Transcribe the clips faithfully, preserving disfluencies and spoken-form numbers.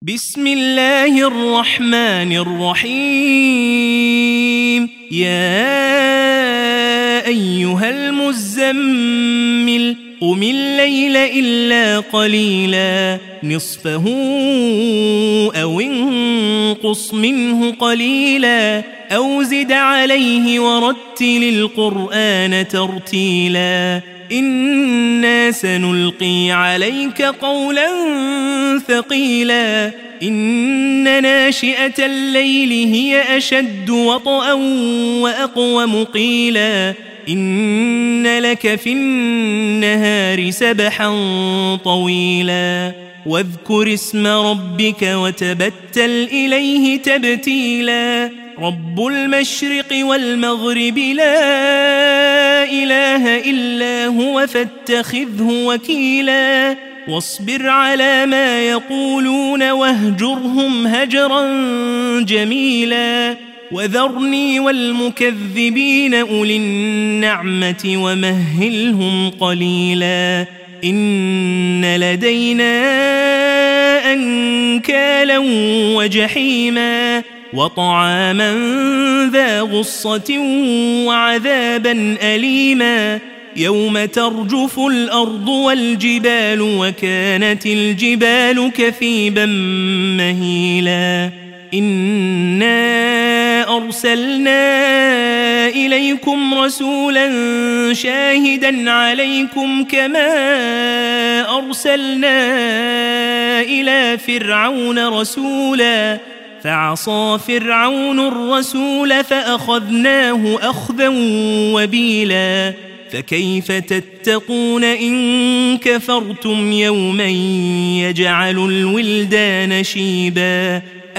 بسم الله الرحمن الرحيم. يا أيها المزمل قم الليل إلا قليلا نصفه أو انقص منه قليلا أو زد عليه ورتل القرآن ترتيلا إنا سنلقي عليك قولا ثقيلا إن ناشئة الليل هي أشد وطئا وأقوم قيلا إن لك في النهار سبحا طويلا واذكر اسم ربك وتبتل إليه تبتيلا رب المشرق والمغرب لا إله إلا هو فاتخذه وكيلا واصبر على ما يقولون واهجرهم هجرا جميلا وذرني والمكذبين أولي النعمة ومهلهم قليلا إن لدينا أنكالا وجحيما وطعاما ذا غصة وعذابا أليما يوم ترجف الأرض والجبال وكانت الجبال كثيبا مهيلا إنا أرسلنا إليكم رسولا شاهدا عليكم كما أرسلنا إلى فرعون رسولا فعصى فرعون الرسول فأخذناه أخذا وبيلا فكيف تتقون إن كفرتم يوما يجعل الولدان شيبا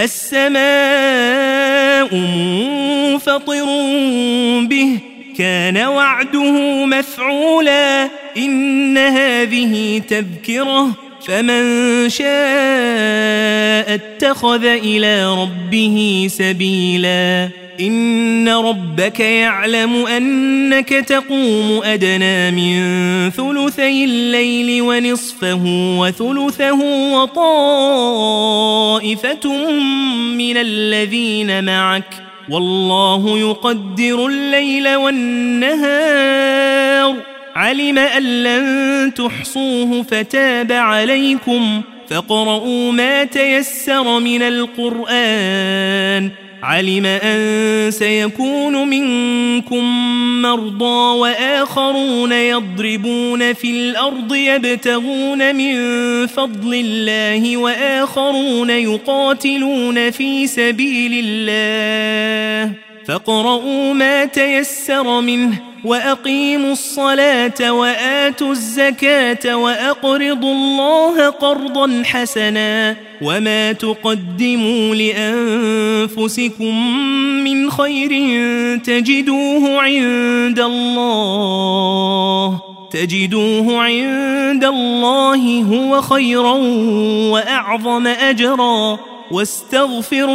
السماء منفطر به كان وعده مفعولا إن هذه تذكرة فمن شاء اتخذ إلى ربه سبيلا إن ربك يعلم أنك تقوم أدنى من ثلثي الليل ونصفه وثلثه وطائفة من الذين معك والله يقدر الليل والنهار علم أن لن تحصوه فتاب عليكم فاقرؤوا ما تيسر من القرآن علم أن سيكون منكم مرضى وآخرون يضربون في الأرض يبتغون من فضل الله وآخرون يقاتلون في سبيل الله فاقرؤوا ما تيسر منه وأقيموا الصلاة وآتوا الزكاة وأقرضوا الله قرضا حسنا وما تقدموا لأنفسكم من خير تجدوه عند الله تجدوه عند الله هو خيرا وأعظم أجرا واستغفروا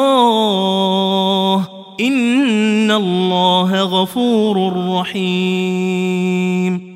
الله إن الله غفور رحيم.